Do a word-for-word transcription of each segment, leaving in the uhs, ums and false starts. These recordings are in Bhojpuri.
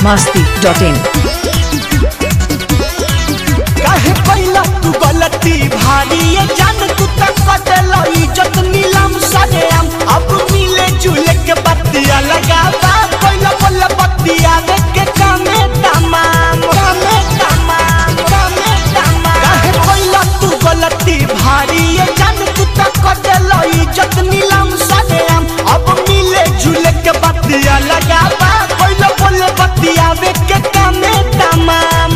Masti dot in. काहे पहिला तू गलती भारी ये जान तू तक कटल इज्जत नीलम सरेम अब मिले जुले के बत्तियां लगावा पहिला पहिला बत्तियां देख के कामे तमाम कामे तमाम कामे तमाम काहे पहिला तू गलती भारी ये जान तू तक कटल इज्जत नीलम सरेम अब मिले जुले के बत्तियां लगावा पहिला पहिला बत्तियां देख के कामे तमाम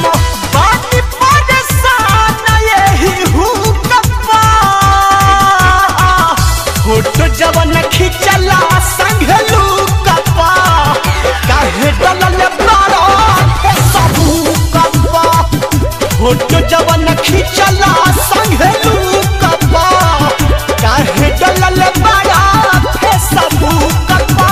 फोटो जवन खिंचला संघलू कपा काहे डलल बारो सबू कपा फोटो जवन खिंचला संघलू कपा काहे डलल बारो सबू कपा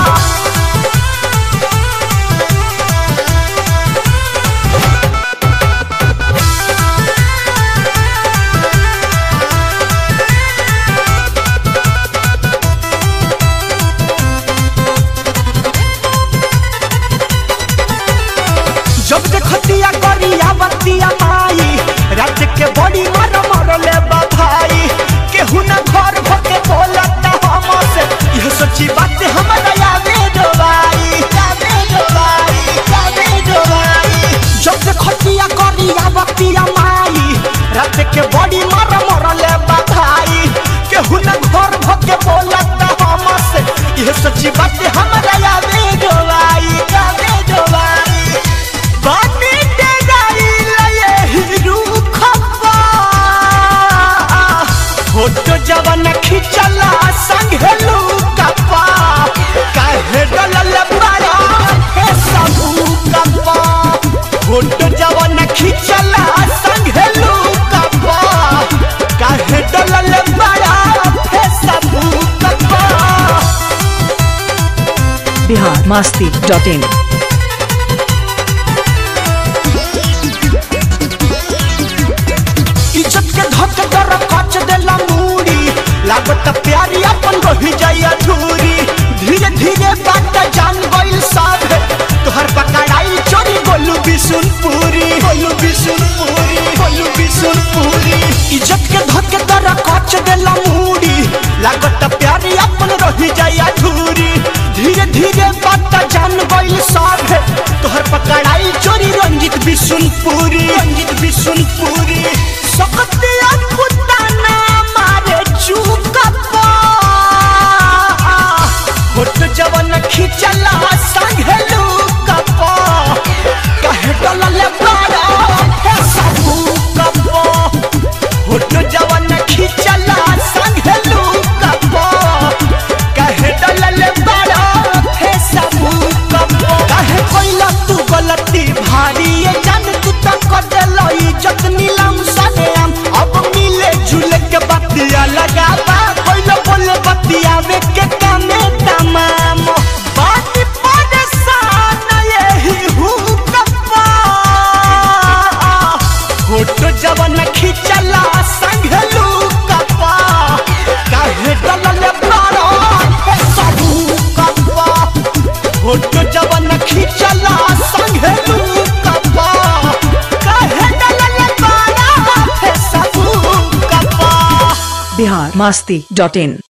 जब देखतिया करिया बतिया माई रात के बड़ी मर मरले भाई केहू न घर भके बोलता हमसे यह सच्ची बात हमरा यादे डोबाई यादे डोबाई यादे डोबाई जब देखतिया करिया बतिया माई रात के बड़ी मर मरले भाई केहू न घर भके बोलता हमसे यह सच्ची बात हमरा यादे डोबाई यादे डोबाई फोटो जवन खिंचला संघलू कपा काहे डलल बारो सबू कपा फोटो जवन खिंचला संघलू कपा काहे डलल बारो सबू कपा। बिहार मस्ती डॉट इन। इज्जत के धक कर कच देला मूड़ी लागत प्यारी अपन रही जाई अधूरी धीरे धीरे बात जान गइल सब तोहर पकड़ाई चोरी गोलू बिशुनपुरी गोलू बिशुनपुरी गोलू बिशुनपुरी इज्जत के धक कर कच देला मूड़ी लागत प्यारी अपन रही जाई अधूरी धीरे धीरे बात जान गइल सब तोहर पकड़ाई चोरी रंजित बिशुनपुरी रंजित बिशुनपुरी सकतिया पुताना मारे चूकपा फोटो जवन खिंचला संघलू कपा काहे डलल बारो सबू कपा फोटो जवन खिंचला संघलू कपा काहे डलल बारो सबू कपा काहे पहिला तू गलती भारी ये जान तू तक कटल इज्जत नीलम सरेम अब मिले झूले के बत्तियां लगावा कोइलो बोले बत्तियां वे के कामे तमाम बात परेशान यही हूँ कपा फोटो जवन खिंचला संघलू कपा काहे डलल बारो सबू कपा फोटो जवन खिंचला संघलू कपा काहे डलल बारो सबू कपा। बिहार मस्ती डॉट इन।